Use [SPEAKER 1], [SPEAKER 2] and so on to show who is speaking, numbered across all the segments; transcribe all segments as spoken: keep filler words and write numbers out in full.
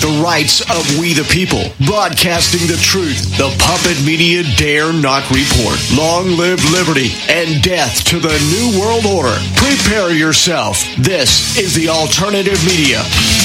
[SPEAKER 1] the rights of we the people, broadcasting the truth. The Puppet Media dare not report. Long live liberty and death to the New World Order. Prepare yourself. This is the Alternative Media.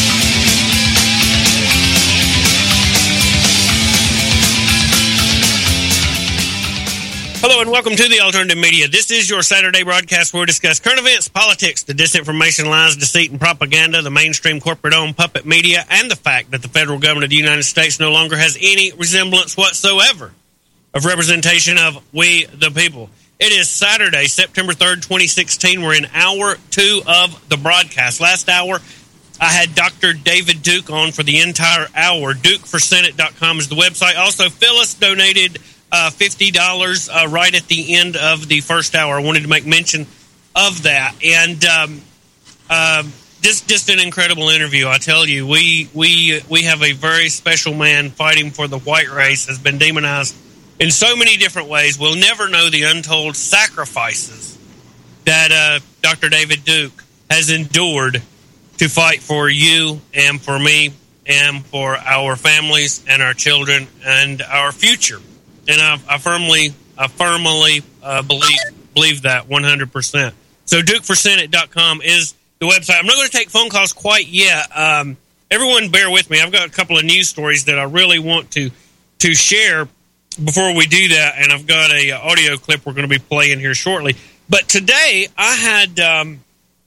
[SPEAKER 2] Hello and welcome to the Alternative Media. This is your Saturday broadcast where we discuss current events, politics, the disinformation, lies, deceit, and propaganda, the mainstream corporate-owned puppet media, and the fact that the federal government of the United States no longer has any resemblance whatsoever of representation of we the people. It is Saturday, September third, twenty sixteen. We're in hour two of the broadcast. Last hour, I had Doctor David Duke on for the entire hour. Duke for Senate dot com is the website. Also, Phyllis donated Uh, fifty dollars uh, right at the end of the first hour. I wanted to make mention of that. And um, uh, just just an incredible interview. I tell you, we we we have a very special man fighting for the white race, has been demonized in so many different ways. We'll never know the untold sacrifices that uh, Doctor David Duke has endured to fight for you and for me and for our families and our children and our future. And I, I firmly, I firmly uh, believe believe that one hundred percent. So Duke for Senate dot com is the website. I'm not going to take phone calls quite yet. Um, everyone bear with me. I've got a couple of news stories that I really want to to share before we do that. And I've got a uh, audio clip we're going to be playing here shortly. But today I had um,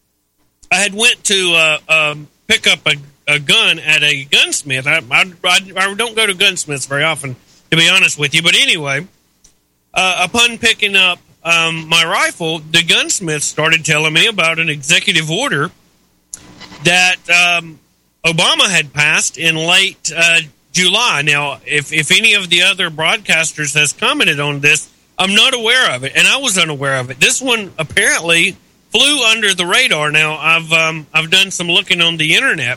[SPEAKER 2] I had went to uh, um, pick up a, a gun at a gunsmith. I, I, I, I don't go to gunsmiths very often, to be honest with you. But anyway, uh, upon picking up um, my rifle, the gunsmith started telling me about an executive order that um, Obama had passed in late uh, July. Now, if, if any of the other broadcasters has commented on this, I'm not aware of it, and I was unaware of it. This one apparently flew under the radar. Now, I've um, I've done some looking on the internet,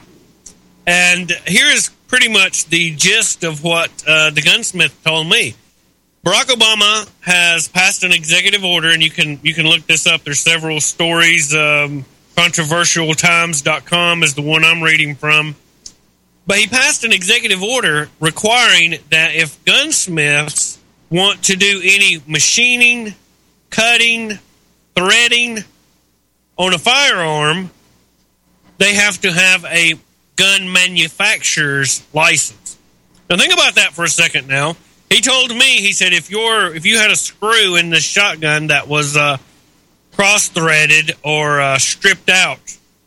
[SPEAKER 2] and here is pretty much the gist of what uh, the gunsmith told me. Barack Obama has passed an executive order, and you can you can look this up. There's several stories. Um, controversial times dot com is the one I'm reading from. But he passed an executive order requiring that if gunsmiths want to do any machining, cutting, threading on a firearm, they have to have a gun manufacturer's license. Now think about that for a second now. He told me, he said, if you're if you had a screw in the shotgun that was uh, cross-threaded or uh, stripped out,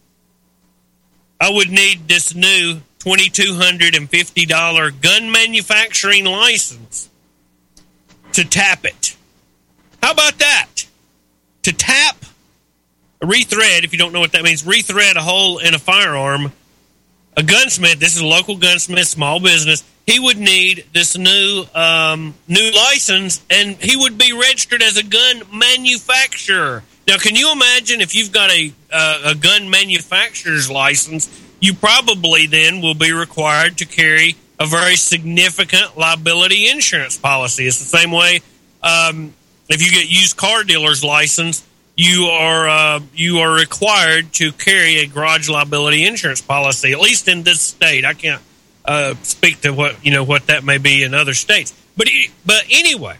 [SPEAKER 2] I would need this new two thousand two hundred fifty dollars gun manufacturing license to tap it. How about that? To tap, rethread, if you don't know what that means, rethread a hole in a firearm. A gunsmith, this is a local gunsmith, small business, he would need this new um, new license, and he would be registered as a gun manufacturer. Now, can you imagine if you've got a, uh, a gun manufacturer's license, you probably then will be required to carry a very significant liability insurance policy. It's the same way um, if you get used car dealer's license, you are uh, you are required to carry a garage liability insurance policy, at least in this state. I can't uh, speak to what you know what that may be in other states, but but anyway,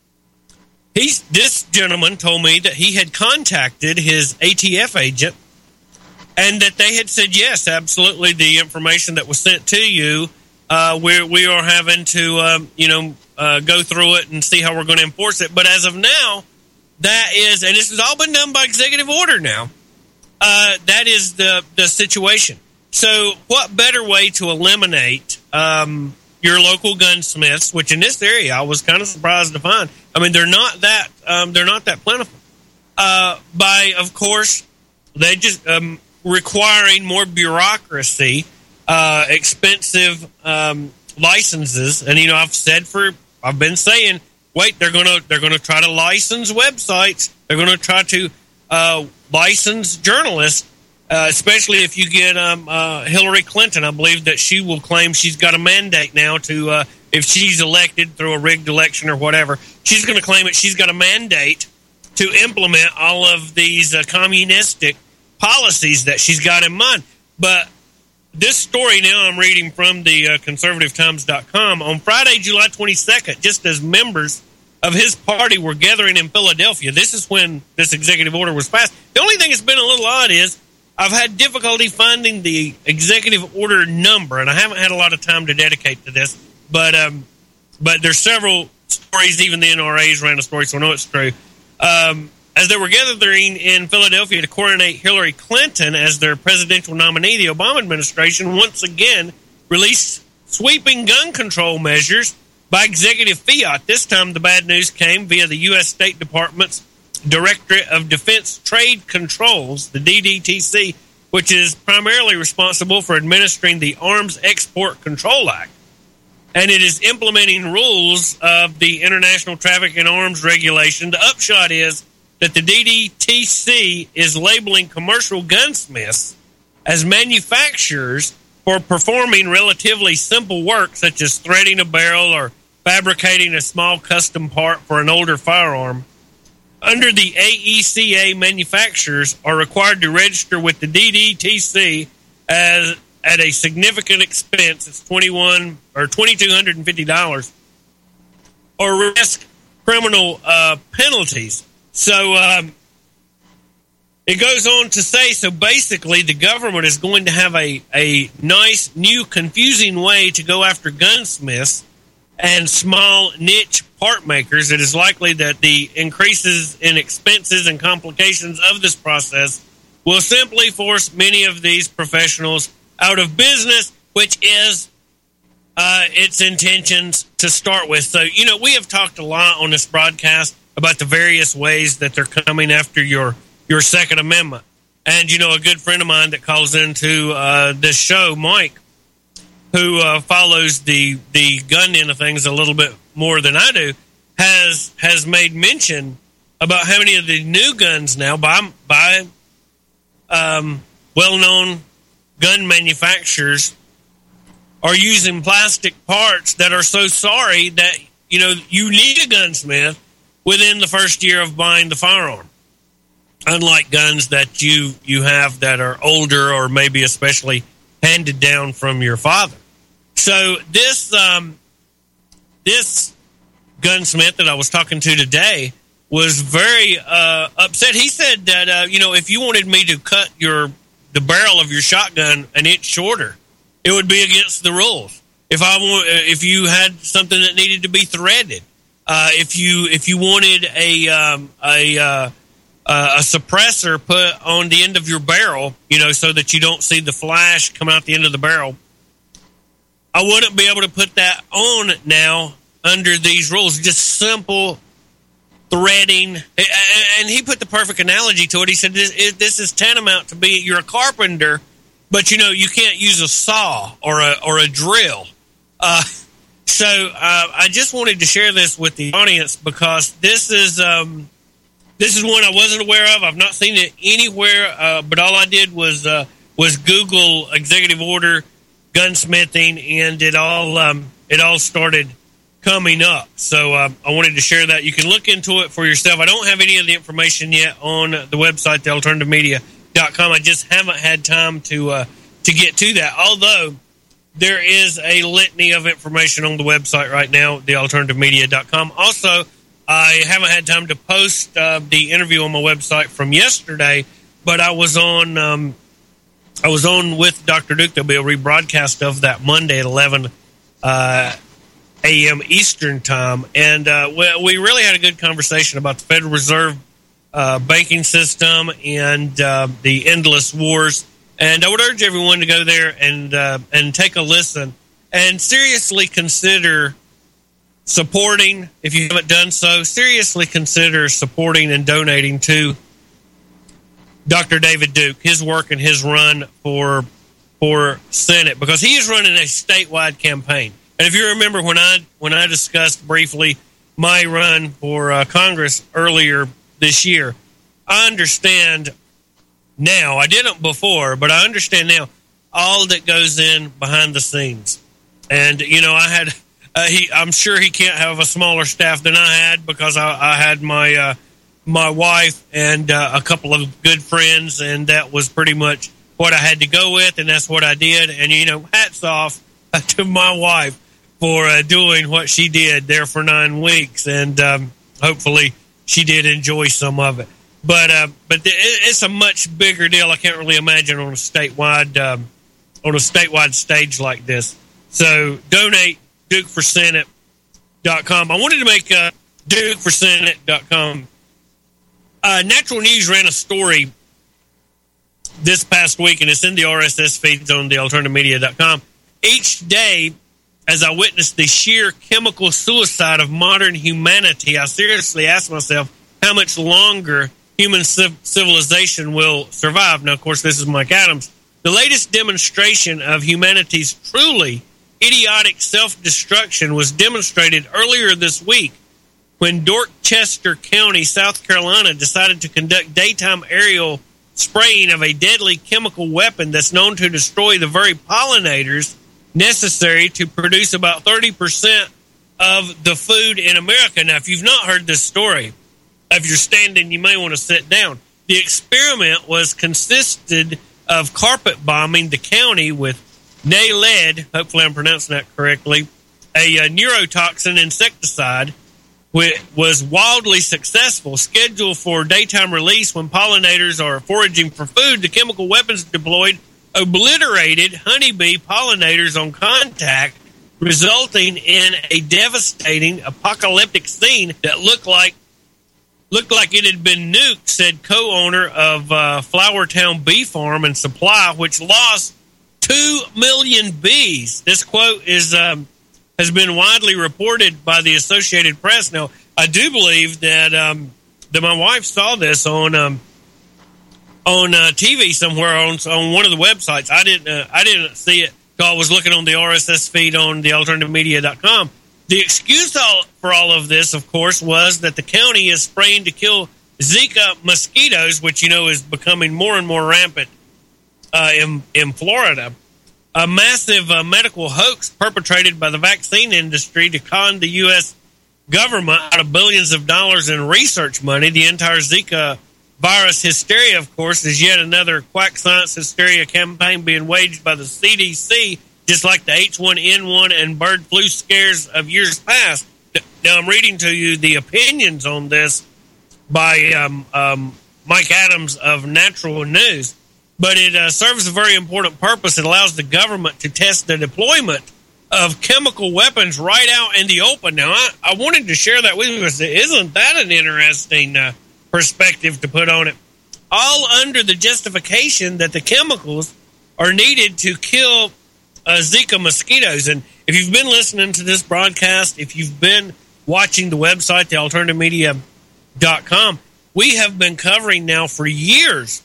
[SPEAKER 2] he's this gentleman told me that he had contacted his A T F agent, and that they had said yes, absolutely, the information that was sent to you, uh, we we are having to um, you know uh, go through it and see how we're going to enforce it. But as of now, that is, and this has all been done by executive order now, uh, that is the, the situation. So what better way to eliminate um, your local gunsmiths, which in this area I was kind of surprised to find. I mean, they're not that um, they're not that plentiful. Uh, by, of course, they just um, requiring more bureaucracy, uh, expensive um, licenses. And, you know, I've said for, I've been saying, wait, they're going to they're going to try to license websites. They're going to try to uh, license journalists, uh, especially if you get um, uh, Hillary Clinton. I believe that she will claim she's got a mandate now to, uh, if she's elected through a rigged election or whatever, she's going to claim that she's got a mandate to implement all of these uh, communistic policies that she's got in mind. But this story now I'm reading from the uh, conservative times dot com. On Friday, July twenty-second, just as members of his party were gathering in Philadelphia, this is when this executive order was passed. The only thing that's been a little odd is I've had difficulty finding the executive order number, and I haven't had a lot of time to dedicate to this, but um, but there's several stories, even the N R A's ran a story, so I know it's true. Um, as they were gathering in Philadelphia to coronate Hillary Clinton as their presidential nominee, the Obama administration once again released sweeping gun control measures by executive fiat. This time the bad news came via the U S State Department's Directorate of Defense Trade Controls, the D D T C, which is primarily responsible for administering the Arms Export Control Act. And it is implementing rules of the International Traffic in Arms Regulation. The upshot is that the D D T C is labeling commercial gunsmiths as manufacturers for performing relatively simple work, such as threading a barrel or fabricating a small custom part for an older firearm. Under the A E C A, manufacturers are required to register with the D D T C as at a significant expense. It's twenty-one or twenty-two hundred and fifty dollars, or risk criminal uh, penalties. So um, it goes on to say, so basically the government is going to have a, a nice, new, confusing way to go after gunsmiths and small niche part makers. It is likely that the increases in expenses and complications of this process will simply force many of these professionals out of business, which is uh, its intentions to start with. So, you know, we have talked a lot on this broadcast about the various ways that they're coming after your your Second Amendment. And, you know, a good friend of mine that calls into uh, this show, Mike, who uh, follows the the gun end of things a little bit more than I do, has has made mention about how many of the new guns now by by um, well-known gun manufacturers are using plastic parts that are so sorry that, you know, you need a gunsmith within the first year of buying the firearm. Unlike guns that you you have that are older or maybe especially handed down from your father. So this um, this gunsmith that I was talking to today was very uh, upset. He said that uh, you know, if you wanted me to cut your the barrel of your shotgun an inch shorter, it would be against the rules. If I want, if you had something that needed to be threaded, uh, if you if you wanted a um, a uh, uh, a suppressor put on the end of your barrel, you know, so that you don't see the flash come out the end of the barrel, I wouldn't be able to put that on now under these rules. Just simple threading. And he put the perfect analogy to it. He said, this, this is tantamount to be, you're a carpenter, but, you know, you can't use a saw or a, or a drill. Uh, so uh, I just wanted to share this with the audience because this is um, this is one I wasn't aware of. I've not seen it anywhere, uh, but all I did was uh, was Google executive order gunsmithing, and it all um, it all started coming up. So uh, I wanted to share that. You can look into it for yourself. I don't have any of the information yet on the website, the alternative media dot com. I just haven't had time to uh, to get to that. Although there is a litany of information on the website right now, the alternative media dot com. Also, I haven't had time to post uh, the interview on my website from yesterday, but I was on um, I was on with Doctor Duke. There'll be a rebroadcast of that Monday at eleven uh, a m Eastern time, and uh, we, we really had a good conversation about the Federal Reserve uh, banking system and uh, the endless wars. And I would urge everyone to go there and uh, and take a listen and seriously consider supporting, if you haven't done so, seriously consider supporting and donating to Doctor David Duke, his work and his run for for Senate, because he is running a statewide campaign. And if you remember when I when I discussed briefly my run for uh, Congress earlier this year, I understand now, I didn't before, but I understand now all that goes in behind the scenes. And, you know, I had, uh, he, I'm sure he can't have a smaller staff than I had, because I, I had my, uh, my wife and uh, a couple of good friends, and that was pretty much what I had to go with, and that's what I did. And, you know, hats off to my wife for uh, doing what she did there for nine weeks. And um, hopefully she did enjoy some of it. But uh, but it, it's a much bigger deal. I can't really imagine on a statewide um, on a statewide stage like this. So donate Duke for Senate dot com. I wanted to make uh, Duke for Senate dot com. Uh, Natural News ran a story this past week, and it's in the R S S feeds on the alternative media dot com. Each day, as I witnessed the sheer chemical suicide of modern humanity, I seriously asked myself how much longer human civ- civilization will survive. Now, of course, this is Mike Adams. The latest demonstration of humanity's truly idiotic self-destruction was demonstrated earlier this week when Dorchester County, South Carolina, decided to conduct daytime aerial spraying of a deadly chemical weapon that's known to destroy the very pollinators necessary to produce about thirty percent of the food in America. Now, if you've not heard this story, if you're standing, you may want to sit down. The experiment was consisted of carpet bombing the county with Naled, hopefully I'm pronouncing that correctly, a, a neurotoxin insecticide, which was wildly successful. Scheduled for daytime release when pollinators are foraging for food, the chemical weapons deployed obliterated honeybee pollinators on contact, resulting in a devastating apocalyptic scene that looked like looked like it had been nuked, said co-owner of uh, Flowertown Bee Farm and Supply, which lost two million bees. This quote is um, has been widely reported by the Associated Press. Now, I do believe that um, that my wife saw this on um, on uh, T V somewhere on on one of the websites. I didn't uh, I didn't see it because I was looking on the R S S feed on the alternative media dot com. The excuse all, for all of this, of course, was that the county is spraying to kill Zika mosquitoes, which, you know, is becoming more and more rampant uh, in, in Florida. A massive uh, medical hoax perpetrated by the vaccine industry to con the U S government out of billions of dollars in research money. The entire Zika virus hysteria, of course, is yet another quack science hysteria campaign being waged by the C D C, just like the H one N one and bird flu scares of years past. Now, I'm reading to you the opinions on this by um, um, Mike Adams of Natural News, but it uh, serves a very important purpose. It allows the government to test the deployment of chemical weapons right out in the open. Now, I, I wanted to share that with you. Isn't that an interesting uh, perspective to put on it? All under the justification that the chemicals are needed to kill Uh, Zika mosquitoes. And if you've been listening to this broadcast, if you've been watching the website, the alternative media dot com, we have been covering now for years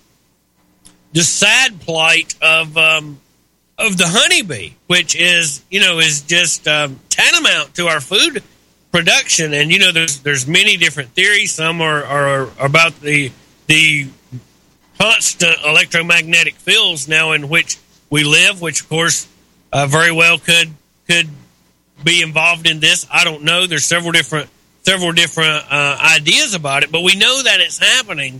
[SPEAKER 2] the sad plight of um, of the honeybee, which is, you know, is just um, tantamount to our food production. And, you know, there's there's many different theories. Some are, are about the the constant electromagnetic fields now in which we live, which, of course, Uh, very well could could be involved in this. I don't know. There's several different several different uh, ideas about it, but we know that it's happening.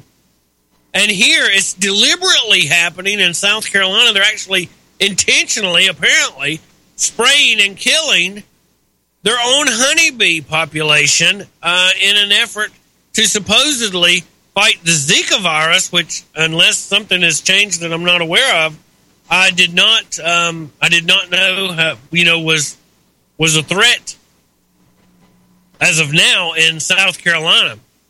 [SPEAKER 2] And here it's deliberately happening in South Carolina. They're actually intentionally, apparently, spraying and killing their own honeybee population uh, in an effort to supposedly fight the Zika virus, which, unless something has changed that I'm not aware of, I did not. Um, I did not know. How, you know, was was a threat as of now in South Carolina.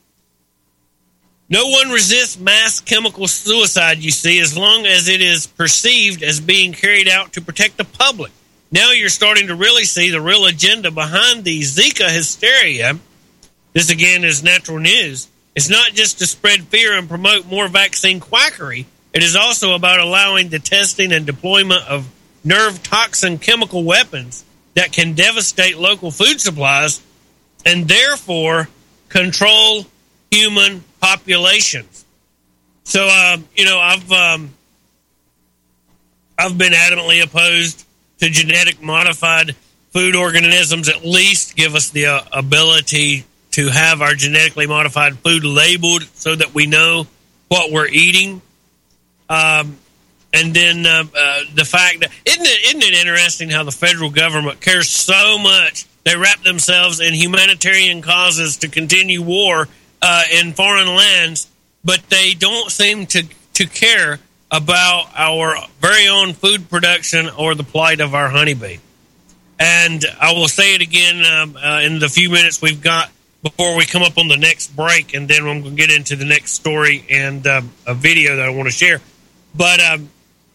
[SPEAKER 2] No one resists mass chemical suicide. You see, as long as it is perceived as being carried out to protect the public. Now you're starting to really see the real agenda behind the Zika hysteria. This again is Natural News. It's not just to spread fear and promote more vaccine quackery. It is also about allowing the testing and deployment of nerve toxin chemical weapons that can devastate local food supplies and therefore control human populations. So, uh, you know, I've um, I've been adamantly opposed to genetic modified food organisms. At least give us the uh, ability to have our genetically modified food labeled so that we know what we're eating. Um, and then uh, uh, the fact that isn't it isn't it interesting how the federal government cares so much they wrap themselves in humanitarian causes to continue war uh, in foreign lands, but they don't seem to to care about our very own food production or the plight of our honeybee. And I will say it again um, uh, in the few minutes we've got before we come up on the next break, and then I'm going to get into the next story and um, a video that I want to share. But um,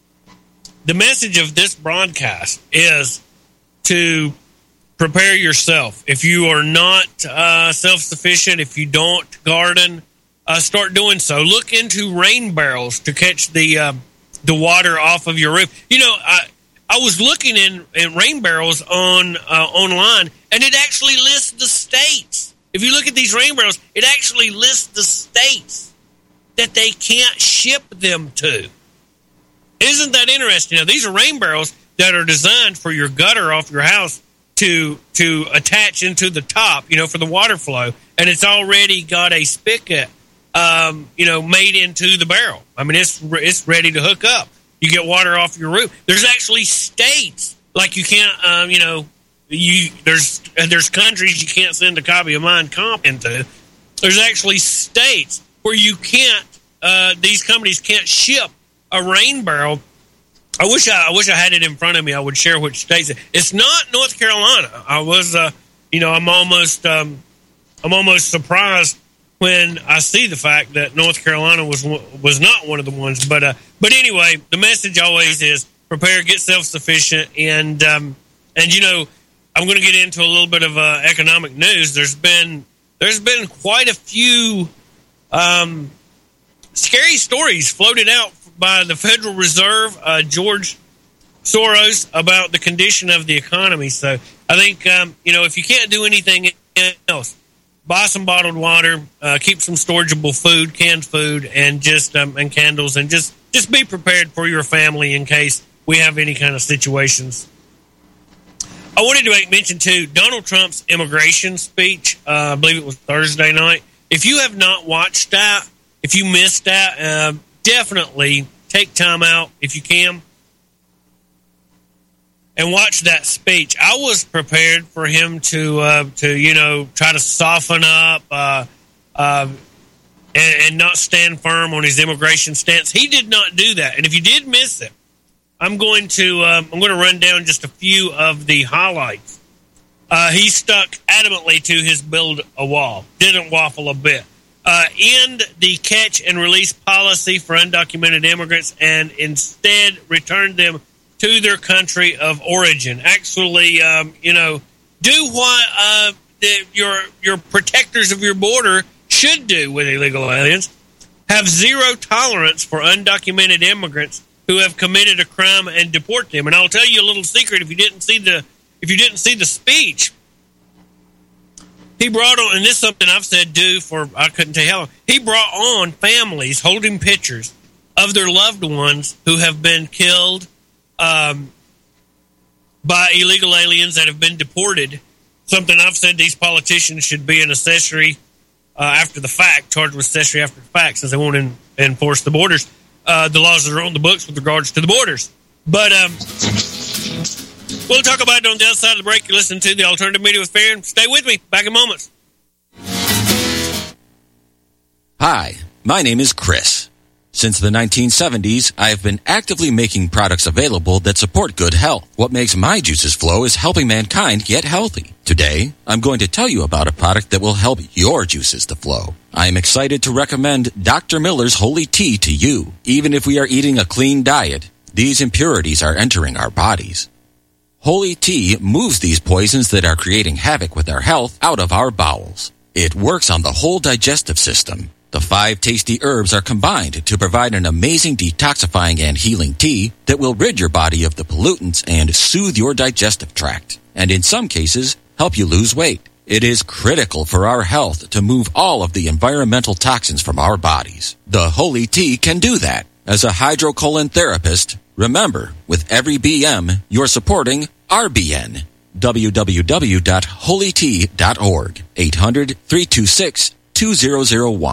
[SPEAKER 2] the message of this broadcast is to prepare yourself. If you are not uh, self-sufficient, if you don't garden, uh, start doing so. Look into rain barrels to catch the uh, the water off of your roof. You know, I, I was looking in, in rain barrels on uh, online, and it actually lists the states. If you look at these rain barrels, it actually lists the states that they can't ship them to. Isn't that interesting? Now, these are rain barrels that are designed for your gutter off your house to to attach into the top, you know, for the water flow. And it's already got a spigot, um, you know, made into the barrel. I mean, it's it's ready to hook up. You get water off your roof. There's actually states, like you can't, um, you know, You there's there's countries you can't send a copy of Mein Kampf into. There's actually states where you can't. Uh, these companies can't ship a rain barrel. I wish I, I wish I had it in front of me. I would share which states. It's not North Carolina. I was, uh, you know, I'm almost um, I'm almost surprised when I see the fact that North Carolina was was not one of the ones. But uh, but anyway, the message always is prepare, get self sufficient, and um, and you know. I'm going to get into a little bit of uh, economic news. There's been there's been quite a few um, scary stories floated out by the Federal Reserve, uh, George Soros, about the condition of the economy. So I think um, you know if you can't do anything else, buy some bottled water, uh, keep some storageable food, canned food, and just um, and candles, and just just be prepared for your family in case we have any kind of situations. I wanted to make mention, too, Donald Trump's immigration speech. Uh, I believe it was Thursday night. If you have not watched that, if you missed that, uh, definitely take time out, if you can, and watch that speech. I was prepared for him to, uh, to you know, try to soften up uh, uh, and, and not stand firm on his immigration stance. He did not do that. And if you did miss it, I'm going to um, I'm going to run down just a few of the highlights. Uh, he stuck adamantly to his build a wall, didn't waffle a bit. Uh, end the catch and release policy for undocumented immigrants, and instead return them to their country of origin. Actually, um, you know, do what uh, the, your your protectors of your border should do with illegal aliens. Have zero tolerance for undocumented immigrants who have committed a crime, and deport them. And I'll tell you a little secret: if you didn't see the if you didn't see the speech, he brought on, and this is something I've said do for I couldn't tell you how long. He brought on families holding pictures of their loved ones who have been killed um, by illegal aliens that have been deported. Something I've said these politicians should be an accessory uh, after the fact, charged with accessory after the fact, since they won't in, enforce the borders. Uh, the laws that are on the books with regards to the borders. But um, we'll talk about it on the other side of the break. You're listening to the Alternative Media with Farron. Stay with me. Back in moments.
[SPEAKER 3] Hi, my name is Chris. Since the nineteen seventies, I have been actively making products available that support good health. What makes my juices flow is helping mankind get healthy. Today, I'm going to tell you about a product that will help your juices to flow. I am excited to recommend Doctor Miller's Holy Tea to you. Even if we are eating a clean diet, these impurities are entering our bodies. Holy Tea moves these poisons that are creating havoc with our health out of our bowels. It works on the whole digestive system. The five tasty herbs are combined to provide an amazing detoxifying and healing tea that will rid your body of the pollutants and soothe your digestive tract, and in some cases, help you lose weight. It is critical for our health to move all of the environmental toxins from our bodies. The Holy Tea can do that. As a hydrocolon therapist, remember, with every B M, you're supporting R B N. w w w dot holy tea dot org. eight hundred, three two six, two zero zero one.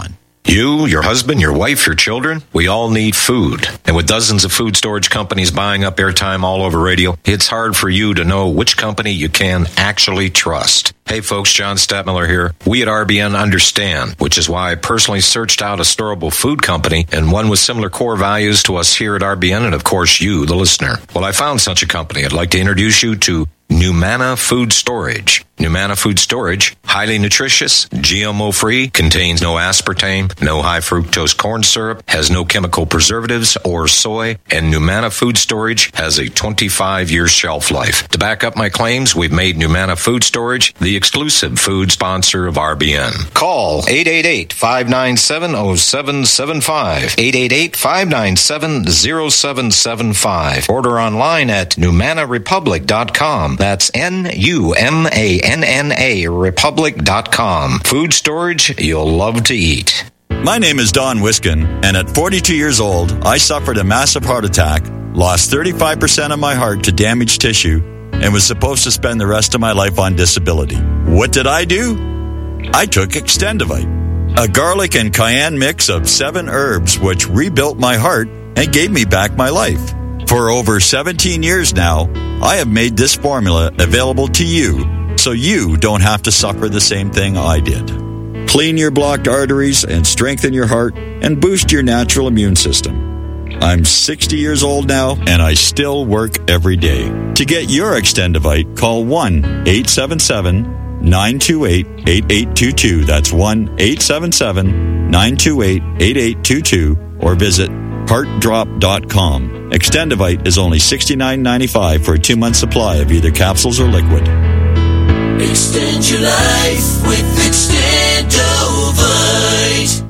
[SPEAKER 4] You, your husband, your wife, your children, we all need food. And with dozens of food storage companies buying up airtime all over radio, it's hard for you to know which company you can actually trust. Hey folks, John Stadtmiller here. We at R B N understand, which is why I personally searched out a storable food company and one with similar core values to us here at R B N and of course you, the listener. Well, I found such a company. I'd like to introduce you to Numana Food Storage. Numana Food Storage, highly nutritious, G M O-free, contains no aspartame, no high fructose corn syrup, has no chemical preservatives or soy, and Numana Food Storage has a twenty-five year shelf life. To back up my claims, we've made Numana Food Storage the exclusive food sponsor of R B N. Call eight eight eight, five nine seven, zero seven seven five, eight eight eight, five nine seven, zero seven seven five. Order online at numana republic dot com. That's N U M A N N A republic dot com. Food storage you'll love to eat.
[SPEAKER 5] My name is Don Wiskin, and at forty-two years old, I suffered a massive heart attack, lost thirty-five percent of my heart to damaged tissue, and was supposed to spend the rest of my life on disability. What did I do? I took Extendivite, a garlic and cayenne mix of seven herbs which rebuilt my heart and gave me back my life. For over seventeen years now, I have made this formula available to you so you don't have to suffer the same thing I did. Clean your blocked arteries and strengthen your heart and boost your natural immune system. I'm sixty years old now and I still work every day. To get your Extendivite, call one eight seven seven, nine two eight, eight eight two two. That's one eight seven seven, nine two eight, eight eight two two or visit heart drop dot com. Extendivite is only sixty-nine ninety-five for a two-month supply of either capsules or liquid.
[SPEAKER 6] Extend your life with Extendovite.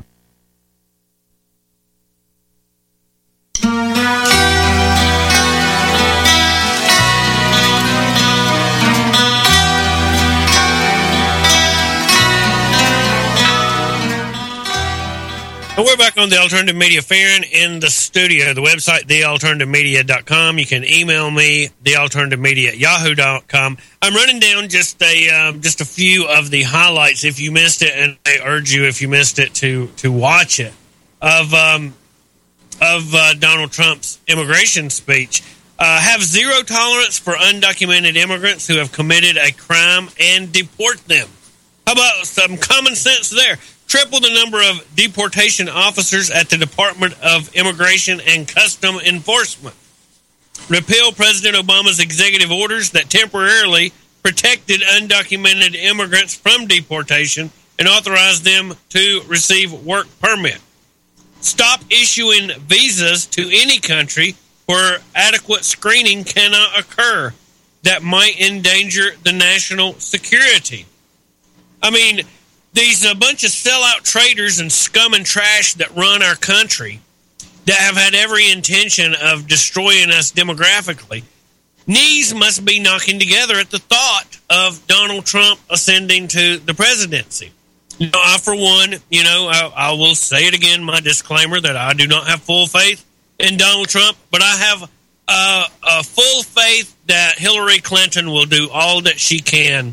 [SPEAKER 2] Well, we're back on the Alternative Media. Farron in the studio. The website, the alternative media dot com. You can email me, thealternativemedia at yahoo dot com. I'm running down just a um, just a few of the highlights. If you missed it, and I urge you, if you missed it, to to watch it of um, of uh, Donald Trump's immigration speech. Uh, have zero tolerance for undocumented immigrants who have committed a crime and deport them. How about some common sense there? Triple the number of deportation officers at the Department of Immigration and Custom Enforcement. Repeal President Obama's executive orders that temporarily protected undocumented immigrants from deportation and authorized them to receive work permit. Stop issuing visas to any country where adequate screening cannot occur that might endanger the national security. I mean, these a bunch of sellout traitors and scum and trash that run our country that have had every intention of destroying us demographically, knees must be knocking together at the thought of Donald Trump ascending to the presidency. You know, I, for one, you know, I, I will say it again, my disclaimer that I do not have full faith in Donald Trump, but I have uh, a full faith that Hillary Clinton will do all that she can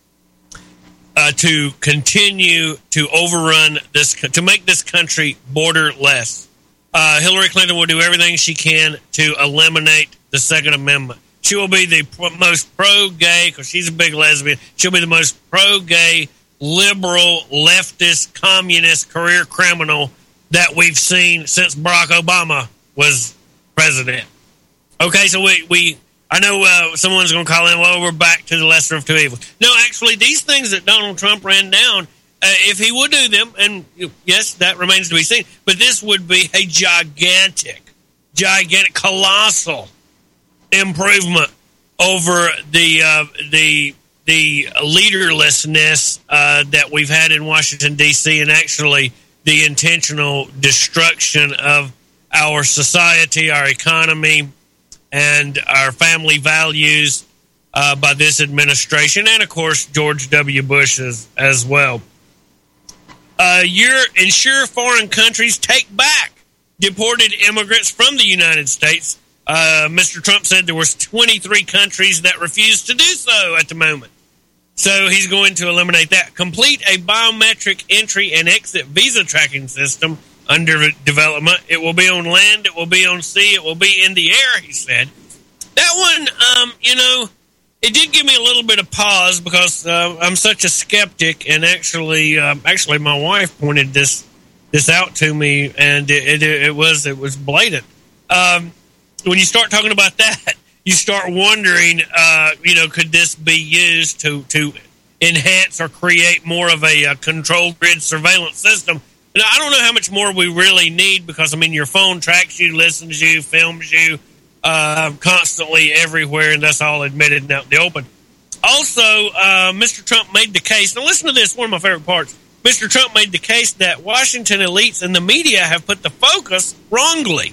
[SPEAKER 2] Uh, to continue to overrun this, to make this country borderless. Uh, Hillary Clinton will do everything she can to eliminate the Second Amendment. She will be the pro- most pro-gay, because she's a big lesbian, she'll be the most pro-gay, liberal, leftist, communist, career criminal that we've seen since Barack Obama was president. Okay, so we... we I know uh, someone's going to call in, well, we're back to the lesser of two evils. No, actually, these things that Donald Trump ran down, uh, if he would do them, and yes, that remains to be seen, but this would be a gigantic, gigantic, colossal improvement over the uh, the the leaderlessness uh, that we've had in Washington, D C, and actually the intentional destruction of our society, our economy, and our family values uh, by this administration, and of course George W. Bush as, as well. Uh, your ensure foreign countries take back deported immigrants from the United States. Uh, Mister Trump said there was twenty-three countries that refused to do so at the moment. So he's going to eliminate that. Complete a biometric entry and exit visa tracking system under development. It will be on land, it will be on sea, it will be in the air, he said. That one, um, you know, it did give me a little bit of pause because uh, I'm such a skeptic, and actually, uh, actually, my wife pointed this this out to me, and it, it, it was it was blatant. Um, when you start talking about that, you start wondering, uh, you know, could this be used to, to enhance or create more of a uh, controlled grid surveillance system? And I don't know how much more we really need because, I mean, your phone tracks you, listens to you, films you uh, constantly everywhere, and that's all admitted out in the open. Also, uh, Mister Trump made the case. Now, listen to this, one of my favorite parts. Mister Trump made the case that Washington elites and the media have put the focus wrongly.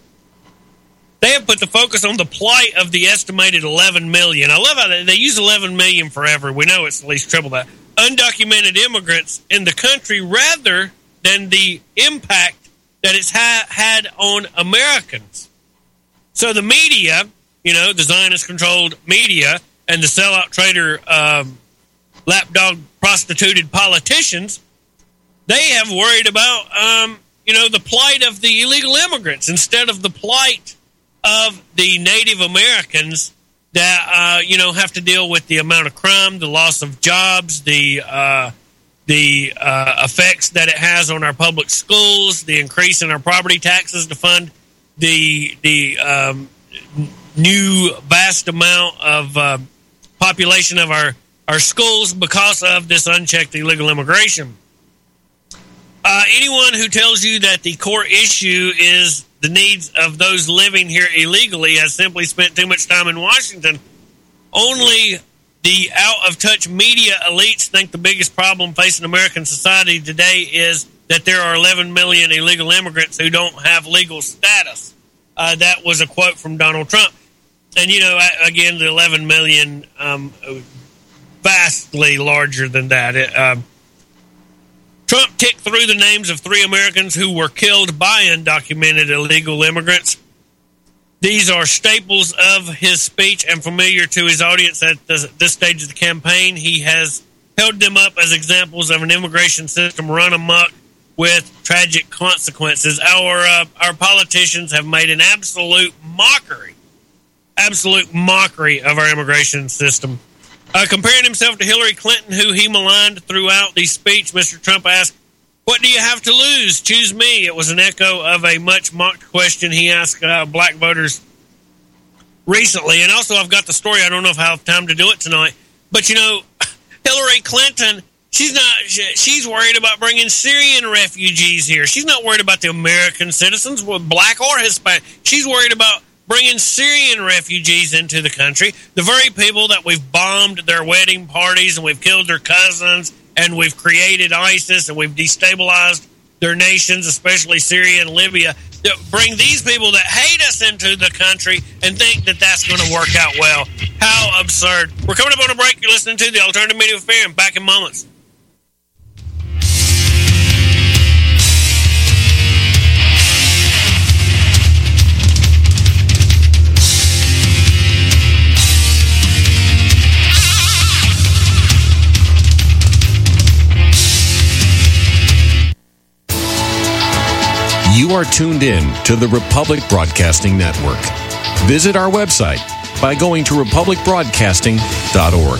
[SPEAKER 2] They have put the focus on the plight of the estimated eleven million. I love how they, they use eleven million forever. We know it's at least triple that. Undocumented immigrants in the country rather than the impact that it's ha- had on Americans. So the media, you know, the Zionist-controlled media and the sellout trader um, lapdog prostituted politicians, they have worried about, um, you know, the plight of the illegal immigrants instead of the plight of the Native Americans that, uh, you know, have to deal with the amount of crime, the loss of jobs, the uh, the uh, effects that it has on our public schools, the increase in our property taxes to fund the the um, new vast amount of uh, population of our, our schools because of this unchecked illegal immigration. Uh, anyone who tells you that the core issue is the needs of those living here illegally has simply spent too much time in Washington. Only the out-of-touch media elites think the biggest problem facing American society today is that there are eleven million illegal immigrants who don't have legal status. Uh, that was a quote from Donald Trump. And, you know, again, the eleven million, um, vastly larger than that. It, uh, Trump ticked through the names of three Americans who were killed by undocumented illegal immigrants. These are staples of his speech and familiar to his audience at this, this stage of the campaign. He has held them up as examples of an immigration system run amok with tragic consequences. Our uh, our politicians have made an absolute mockery, absolute mockery of our immigration system. Uh, comparing himself to Hillary Clinton, who he maligned throughout the speech, Mister Trump asked, "What do you have to lose? Choose me." It was an echo of a much-mocked question he asked uh, black voters recently. And also, I've got the story. I don't know if I have time to do it tonight. But, you know, Hillary Clinton, she's not. she's worried about bringing Syrian refugees here. She's not worried about the American citizens, black or Hispanic. She's worried about bringing Syrian refugees into the country, the very people that we've bombed their wedding parties and we've killed their cousins and we've created ISIS and we've destabilized their nations, especially Syria and Libya. Bring these people that hate us into the country and think that that's going to work out well. How absurd. We're coming up on a break. You're listening to the Alternative Media Affair. I'm back in moments.
[SPEAKER 1] You are tuned in to the Republic Broadcasting Network. Visit our website by going to republic broadcasting dot org.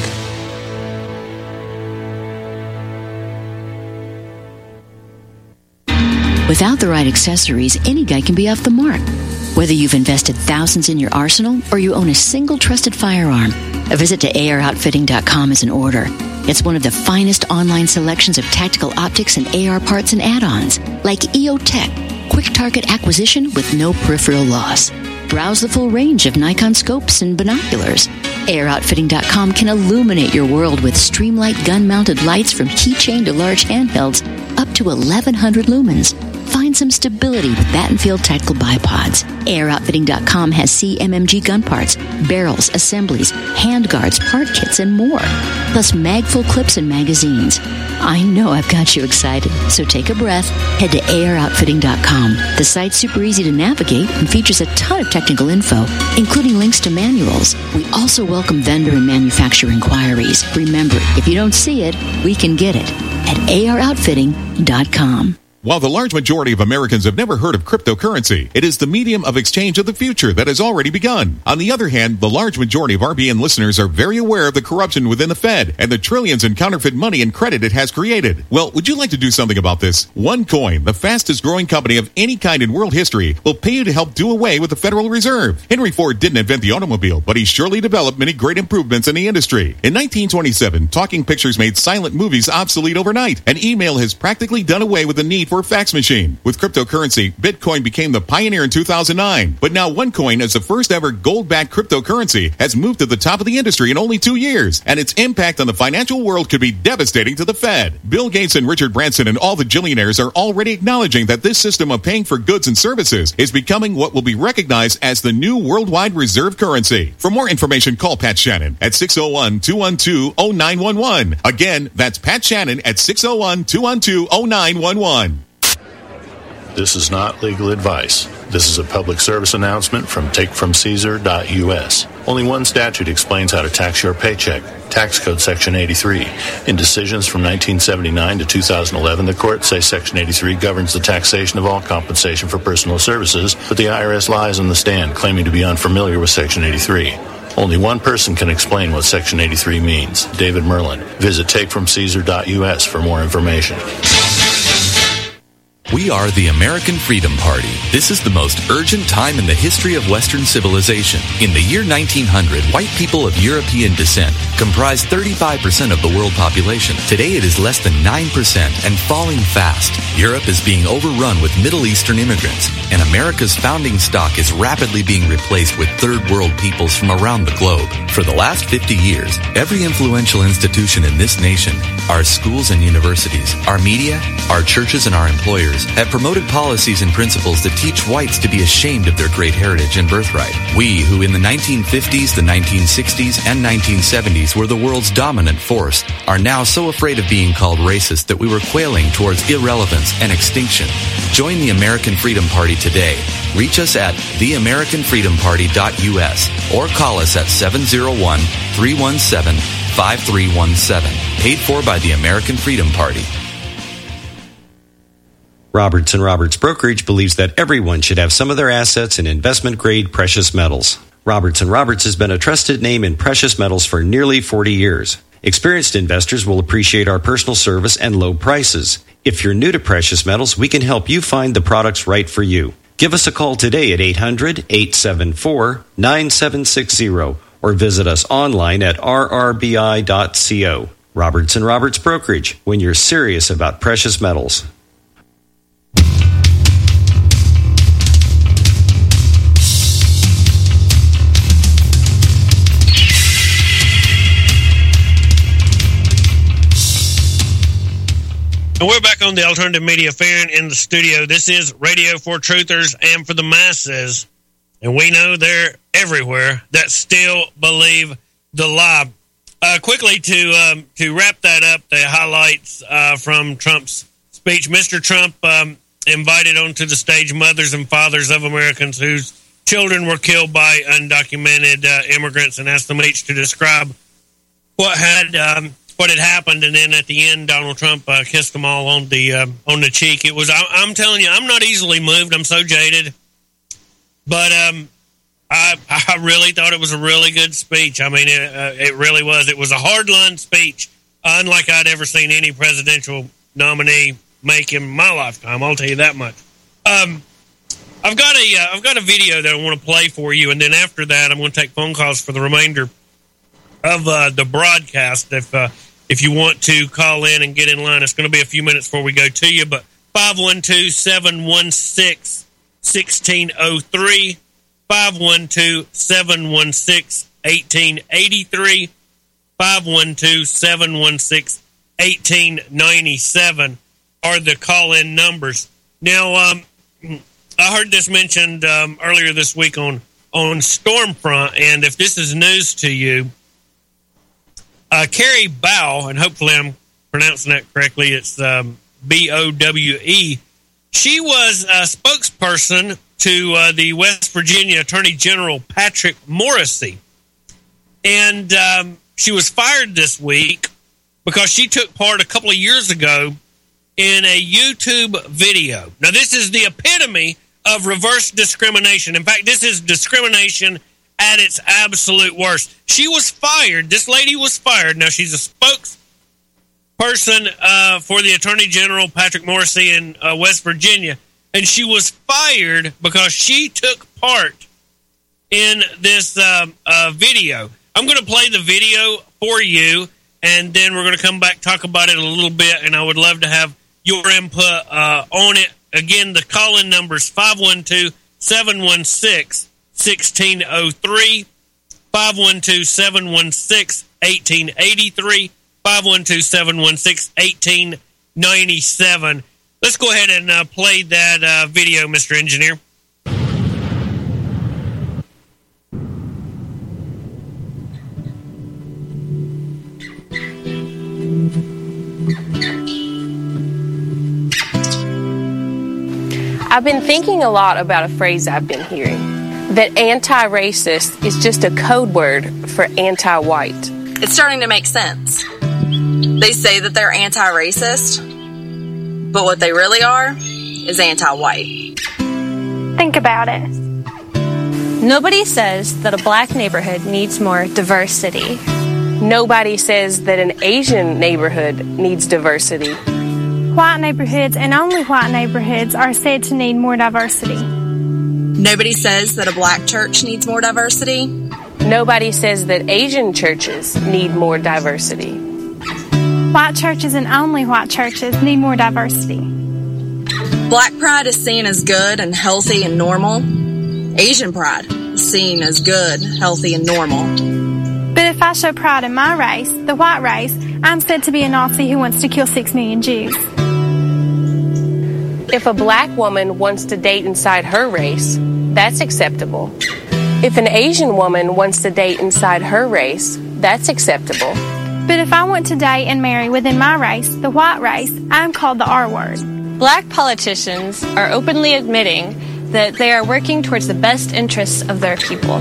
[SPEAKER 7] Without the right accessories, any guy can be off the mark. Whether you've invested thousands in your arsenal or you own a single trusted firearm, a visit to A R outfitting dot com is in order. It's one of the finest online selections of tactical optics and A R parts and add-ons, like E O Tech, quick target acquisition with no peripheral loss. Browse the full range of Nikon scopes and binoculars. A R outfitting dot com can illuminate your world with Streamlight gun-mounted lights from keychain to large handhelds up to eleven hundred lumens. Find and some stability with Battenfield Tactical Bipods. A R Outfitting dot com has C M M G gun parts, barrels, assemblies, handguards, part kits, and more. Plus magful clips and magazines. I know I've got you excited, so take a breath. Head to A R Outfitting dot com. The site's super easy to navigate and features a ton of technical info, including links to manuals. We also welcome vendor and manufacturer inquiries. Remember, if you don't see it, we can get it at A R Outfitting dot com.
[SPEAKER 8] While the large majority of Americans have never heard of cryptocurrency, it is the medium of exchange of the future that has already begun. On the other hand, the large majority of R B N listeners are very aware of the corruption within the Fed and the trillions in counterfeit money and credit it has created. Well, would you like to do something about this? OneCoin, the fastest growing company of any kind in world history, will pay you to help do away with the Federal Reserve. Henry Ford didn't invent the automobile, but he surely developed many great improvements in the industry. In nineteen twenty-seven, talking pictures made silent movies obsolete overnight, and email has practically done away with the need for a fax machine. With cryptocurrency, Bitcoin became the pioneer in two thousand nine. But now OneCoin, as the first ever gold-backed cryptocurrency, has moved to the top of the industry in only two years, and its impact on the financial world could be devastating to the Fed. Bill Gates and Richard Branson and all the Jillionaires are already acknowledging that this system of paying for goods and services is becoming what will be recognized as the new worldwide reserve currency. For more information, call Pat Shannon at six oh one, two one two, oh nine one one. Again, that's Pat Shannon at six oh one, two one two, oh nine one one.
[SPEAKER 9] This is not legal advice. This is a public service announcement from take from caesar dot U S. Only one statute explains how to tax your paycheck. Tax Code Section eighty-three. In decisions from nineteen seventy-nine to two thousand eleven, the courts say Section eighty-three governs the taxation of all compensation for personal services, but the I R S lies on the stand, claiming to be unfamiliar with Section eighty-three. Only one person can explain what Section eighty-three means, David Merlin. Visit take from caesar dot U S for more information.
[SPEAKER 10] We are the American Freedom Party. This is the most urgent time in the history of Western civilization. In the year nineteen hundred, white people of European descent comprised thirty-five percent of the world population. Today it is less than nine percent and falling fast. Europe is being overrun with Middle Eastern immigrants, and America's founding stock is rapidly being replaced with third world peoples from around the globe. For the last fifty years, every influential institution in this nation, our schools and universities, our media, our churches, and our employers have promoted policies and principles that teach whites to be ashamed of their great heritage and birthright. We, who in the nineteen fifties, the nineteen sixties, and nineteen seventies were the world's dominant force, are now so afraid of being called racist that we were quailing towards irrelevance and extinction. Join the American Freedom Party today. Reach us at the american freedom party dot U S or call us at seven oh one, three one seven, five three one seven. Paid for by the American Freedom Party.
[SPEAKER 11] Roberts and Roberts Brokerage believes that everyone should have some of their assets in investment-grade precious metals. Roberts and Roberts has been a trusted name in precious metals for nearly forty years. Experienced investors will appreciate our personal service and low prices. If you're new to precious metals, we can help you find the products right for you. Give us a call today at eight hundred, eight seven four, nine seven six zero or visit us online at r r b i dot co. Roberts and Roberts Brokerage, when you're serious about precious metals.
[SPEAKER 2] And we're back on the Alternative Media Fair in the studio. This is Radio for Truthers and for the Masses. And we know they're everywhere that still believe the lie. Uh, quickly, to um, to wrap that up, the highlights uh, from Trump's speech. Mister Trump um, invited onto the stage mothers and fathers of Americans whose children were killed by undocumented uh, immigrants and asked them each to describe what had um, what had happened. And then at the end, Donald Trump uh, kissed them all on the uh, on the cheek. It was I, I'm telling you, I'm not easily moved. I'm so jaded, but um, I I really thought it was a really good speech. I mean, it, uh, it really was. It was a hard-line speech, unlike I'd ever seen any presidential nominee make in my lifetime. I'll tell you that much. Um, I've got a uh, I've got a video that I want to play for you, and then after that, I'm going to take phone calls for the remainder of uh, the broadcast. If uh, if you want to call in and get in line, it's going to be a few minutes before we go to you. But five one two, seven one six, one six zero three, five one two, seven one six, one eight eight three, five one two, seven one six, one eight nine seven are the call-in numbers. Now, um, I heard this mentioned um, earlier this week on, on Stormfront, and if this is news to you, uh, Carrie Bow, and hopefully I'm pronouncing that correctly, it's um, B O W E, she was a spokesperson to uh, the West Virginia Attorney General Patrick Morrisey. And um, she was fired this week because she took part a couple of years ago in a YouTube video. Now, this is the epitome of reverse discrimination. In fact, this is discrimination at its absolute worst. She was fired. This lady was fired. Now, she's a spokesperson uh, for the Attorney General, Patrick Morrisey, in uh, West Virginia. And she was fired because she took part in this uh, uh, video. I'm going to play the video for you, and then we're going to come back, talk about it a little bit, and I would love to have your input uh, on it. Again, the call-in number is five one two, seven one six, one six zero three, five one two, seven one six, one eight eight three, five one two, seven one six, one eight nine seven. Let's go ahead and uh, play that uh, video, Mister Engineer.
[SPEAKER 12] I've been thinking a lot about a phrase I've been hearing, that anti-racist is just a code word for anti-white.
[SPEAKER 13] It's starting to make sense. They say that they're anti-racist, but what they really are is anti-white.
[SPEAKER 14] Think about it.
[SPEAKER 15] Nobody says that a black neighborhood needs more diversity.
[SPEAKER 12] Nobody says that an Asian neighborhood needs diversity.
[SPEAKER 14] White neighborhoods and only white neighborhoods are said to need more diversity.
[SPEAKER 13] Nobody says that a black church needs more diversity.
[SPEAKER 12] Nobody says that Asian churches need more diversity.
[SPEAKER 14] White churches and only white churches need more diversity.
[SPEAKER 13] Black pride is seen as good and healthy and normal. Asian pride is seen as good, healthy, and normal.
[SPEAKER 14] But if I show pride in my race, the white race, I'm said to be a Nazi who wants to kill six million Jews.
[SPEAKER 12] If a black woman wants to date inside her race, that's acceptable. If an Asian woman wants to date inside her race, that's acceptable.
[SPEAKER 14] But if I want to date and marry within my race, the white race, I'm called the R word.
[SPEAKER 15] Black politicians are openly admitting that they are working towards the best interests of their people.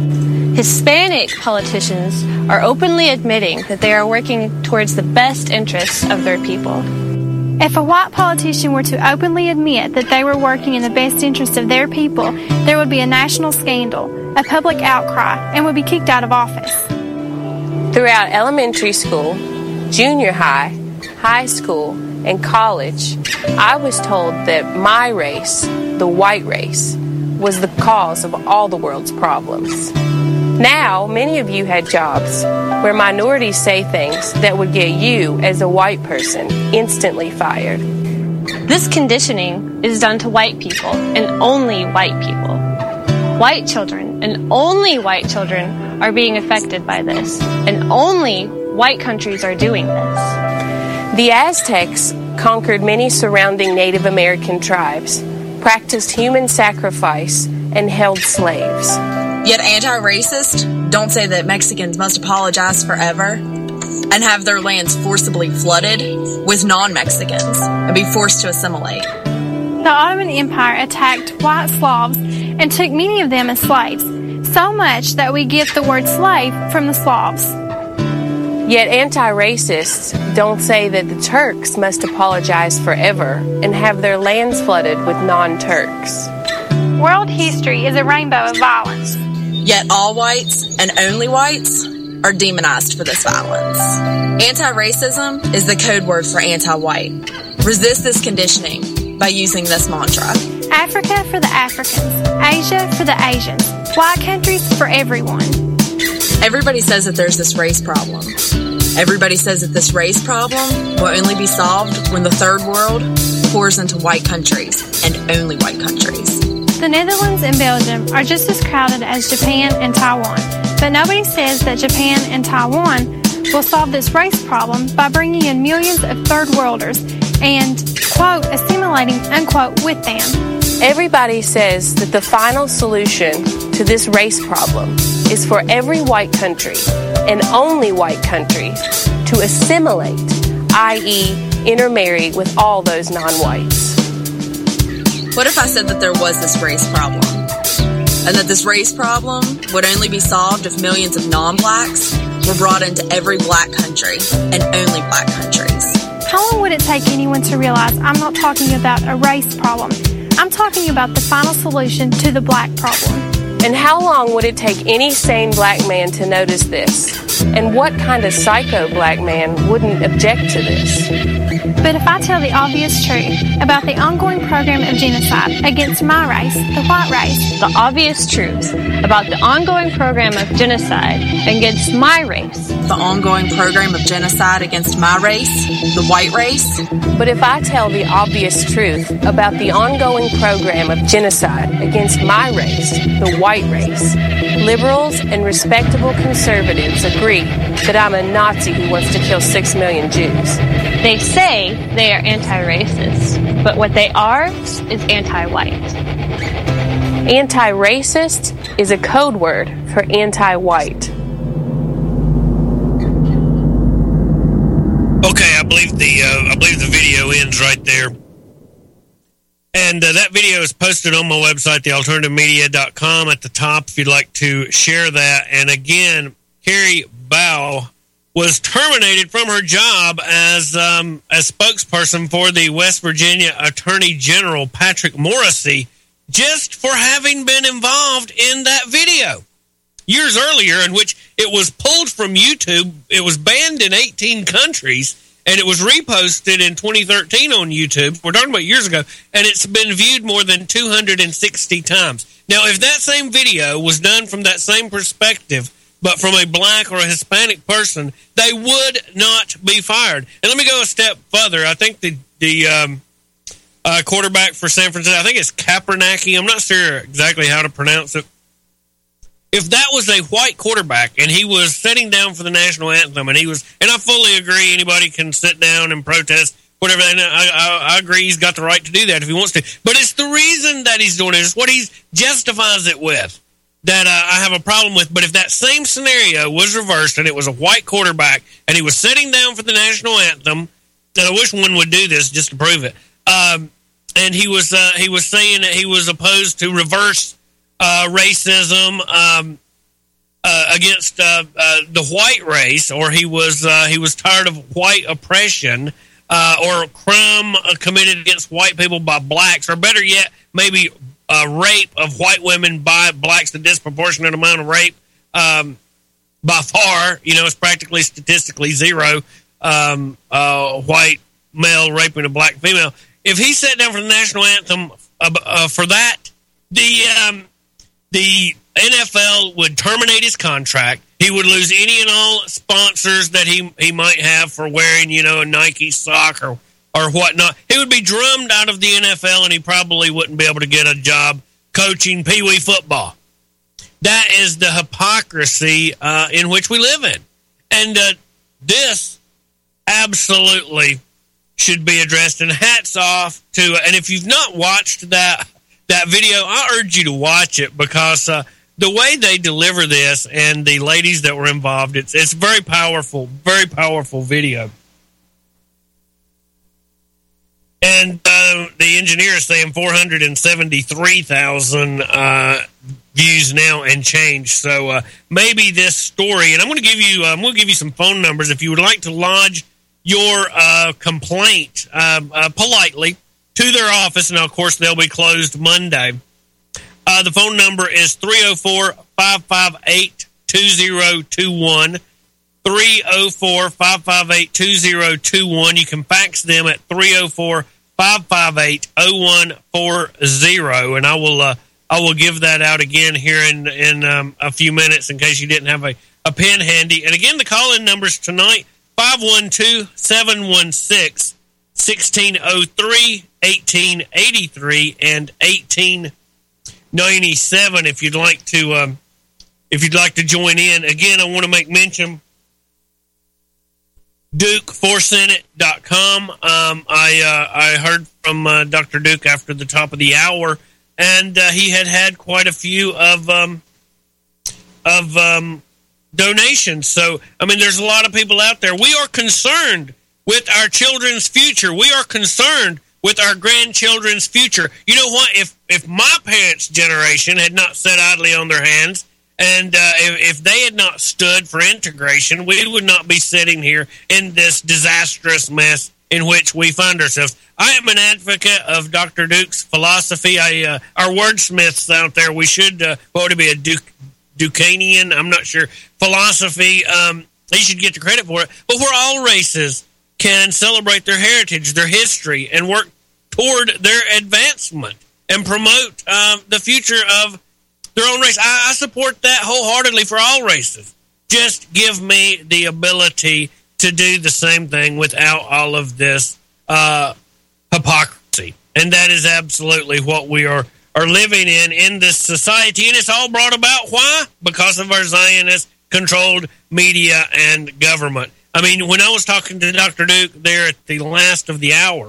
[SPEAKER 15] Hispanic politicians are openly admitting that they are working towards the best interests of their people.
[SPEAKER 14] If a white politician were to openly admit that they were working in the best interest of their people, there would be a national scandal, a public outcry, and would be kicked out of office.
[SPEAKER 12] Throughout elementary school, junior high, high school, and college, I was told that my race, the white race, was the cause of all the world's problems. Now, many of you had jobs where minorities say things that would get you, as a white person, instantly fired.
[SPEAKER 15] This conditioning is done to white people and only white people. White children and only white children are being affected by this, and only white countries are doing this.
[SPEAKER 12] The Aztecs conquered many surrounding Native American tribes, practiced human sacrifice, and held slaves.
[SPEAKER 13] Yet anti-racists don't say that Mexicans must apologize forever and have their lands forcibly flooded with non-Mexicans and be forced to assimilate.
[SPEAKER 14] The Ottoman Empire attacked white Slavs and took many of them as slaves, so much that we get the word slave from the Slavs.
[SPEAKER 12] Yet anti-racists don't say that the Turks must apologize forever and have their lands flooded with non-Turks.
[SPEAKER 14] World history is a rainbow of violence.
[SPEAKER 13] Yet all whites and only whites are demonized for this violence. Anti-racism is the code word for anti-white. Resist this conditioning by using this mantra.
[SPEAKER 14] Africa for the Africans, Asia for the Asians, white countries for everyone.
[SPEAKER 13] Everybody says that there's this race problem. Everybody says that this race problem will only be solved when the third world pours into white countries and only white countries.
[SPEAKER 14] The Netherlands and Belgium are just as crowded as Japan and Taiwan, but nobody says that Japan and Taiwan will solve this race problem by bringing in millions of third worlders and quote, assimilating, unquote, with them.
[SPEAKER 12] Everybody says that the final solution to this race problem is for every white country, and only white countries, to assimilate, that is intermarry with all those non-whites.
[SPEAKER 13] What if I said that there was this race problem? And that this race problem would only be solved if millions of non-blacks were brought into every black country, and only black countries?
[SPEAKER 14] How long would it take anyone to realize I'm not talking about a race problem? I'm talking about the final solution to the black problem.
[SPEAKER 12] And how long would it take any sane black man to notice this? And what kind of psycho black man wouldn't object to this?
[SPEAKER 14] But if I tell the obvious truth about the ongoing program of genocide against my race, the white race,
[SPEAKER 15] the obvious truth about the ongoing program of genocide against my race,
[SPEAKER 13] the ongoing program of genocide against my race, the white race.
[SPEAKER 12] But if I tell the obvious truth about the ongoing program of genocide against my race, the white race, liberals and respectable conservatives agree that I'm a Nazi who wants to kill six million Jews.
[SPEAKER 15] They say they are anti-racist, but what they are is anti-white.
[SPEAKER 12] Anti-racist is a code word for anti-white.
[SPEAKER 2] Okay, I believe the uh, I believe the video ends right there. And uh, that video is posted on my website, the alternative media dot com, at the top if you'd like to share that. And again, Carrie Bow was terminated from her job as um, as spokesperson for the West Virginia Attorney General, Patrick Morrisey, just for having been involved in that video years earlier, in which it was pulled from YouTube. It was banned in eighteen countries, and it was reposted in twenty thirteen on YouTube. We're talking about years ago, and it's been viewed more than two hundred sixty times. Now, if that same video was done from that same perspective, but from a black or a Hispanic person, they would not be fired. And let me go a step further. I think the the um, uh, quarterback for San Francisco, I think it's Kaepernick. I'm not sure exactly how to pronounce it. If that was a white quarterback and he was sitting down for the national anthem, and he was, and I fully agree, anybody can sit down and protest, whatever. And I, I, I agree, he's got the right to do that if he wants to. But it's the reason that he's doing it. It's what he justifies it with that uh, I have a problem with. But if that same scenario was reversed and it was a white quarterback and he was sitting down for the national anthem, and I wish one would do this just to prove it. Um, and he was uh, he was saying that he was opposed to reverse uh, racism um, uh, against uh, uh, the white race, or he was uh, he was tired of white oppression uh, or crime committed against white people by blacks, or better yet, maybe uh, rape of white women by blacks, the disproportionate amount of rape um, by far. You know, it's practically statistically zero um, uh, white male raping a black female. If he sat down for the national anthem uh, uh, for that, the um, the N F L would terminate his contract. He would lose any and all sponsors that he he might have for wearing, you know, a Nike sock or or whatnot. He would be drummed out of the N F L, and he probably wouldn't be able to get a job coaching Pee Wee football. That is the hypocrisy uh, in which we live in, and uh, this absolutely should be addressed. And hats off to, and if you've not watched that that video, I urge you to watch it, because uh, the way they deliver this and the ladies that were involved, it's it's very powerful, very powerful video. And uh, the engineer is saying four hundred seventy-three thousand uh, views now and change. So uh, maybe this story, and I'm going to give you, I'm going to give you some phone numbers if you would like to lodge your uh, complaint uh, uh, politely to their office. Now, of course, they'll be closed Monday. Uh, the phone number is three oh four, five five eight, two oh two one, three oh four, five five eight, two oh two one. You can fax them at three oh four, five five eight, oh one four oh, and I will uh, I will give that out again here in, in um, a few minutes in case you didn't have a, a pen handy. And again, the call-in numbers tonight, five one two, seven one six, one six oh three, eighteen eighty-three and eighteen ninety-seven if you'd like to um, if you'd like to join in. Again, I want to make mention Duke for Senate dot com. Um, I uh, I heard from uh, Doctor Duke after the top of the hour, and uh, he had had quite a few of um, of um, donations. So, I mean, there's a lot of people out there. We are concerned with our children's future. We are concerned with our grandchildren's future. You know what? If if my parents' generation had not sat idly on their hands, and uh, if, if they had not stood for integration, we would not be sitting here in this disastrous mess in which we find ourselves. I am an advocate of Doctor Duke's philosophy. I, uh, our wordsmiths out there, we should, uh, what would it be, a Duke, Duquesnian? I'm not sure. Philosophy, um, he should get the credit for it. But where all races can celebrate their heritage, their history, and work toward their advancement and promote uh, the future of their own race. I, I support that wholeheartedly for all races. Just give me the ability to do the same thing without all of this uh, hypocrisy. And that is absolutely what we are, are living in in this society. And it's all brought about, why? Because of our Zionist-controlled media and government. I mean, when I was talking to Doctor Duke there at the last of the hour,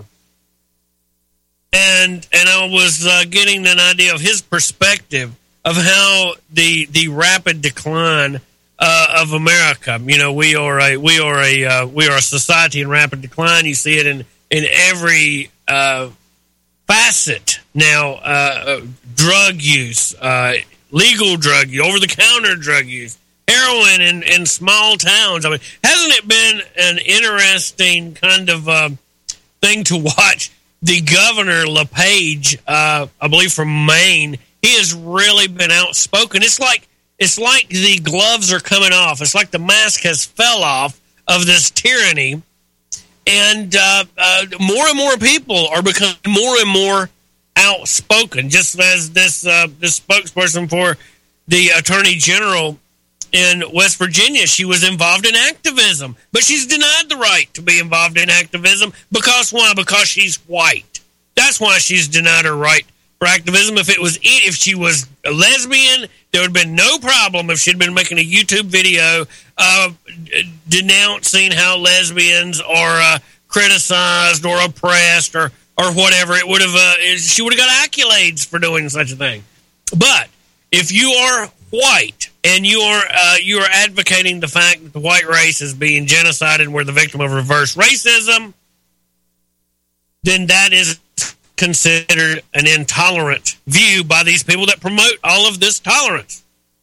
[SPEAKER 2] and and I was uh, getting an idea of his perspective of how the the rapid decline uh, of America. You know, we are a we are a uh, we are a society in rapid decline. You see it in in every uh, facet now. Uh, drug use, uh, legal drug use, over the counter drug use, heroin in in small towns. I mean, hasn't it been an interesting kind of uh, thing to watch? The governor LePage, uh, I believe from Maine, he has really been outspoken. It's like it's like the gloves are coming off. It's like the mask has fell off of this tyranny, and uh, uh, more and more people are becoming more and more outspoken. Just as this uh, this spokesperson for the Attorney General in West Virginia, she was involved in activism, but she's denied the right to be involved in activism because why? Because she's white. That's why she's denied her right for activism. If it was if she was a lesbian, there would have been no problem if she'd been making a YouTube video uh, denouncing how lesbians are uh, criticized or oppressed or or whatever. It would have uh, she would have got accolades for doing such a thing. But if you are white and you are uh, you are advocating the fact that the white race is being genocided and we're the victim of reverse racism, then that is considered an intolerant view by these people that promote all of this tolerance.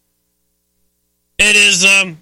[SPEAKER 2] It is um,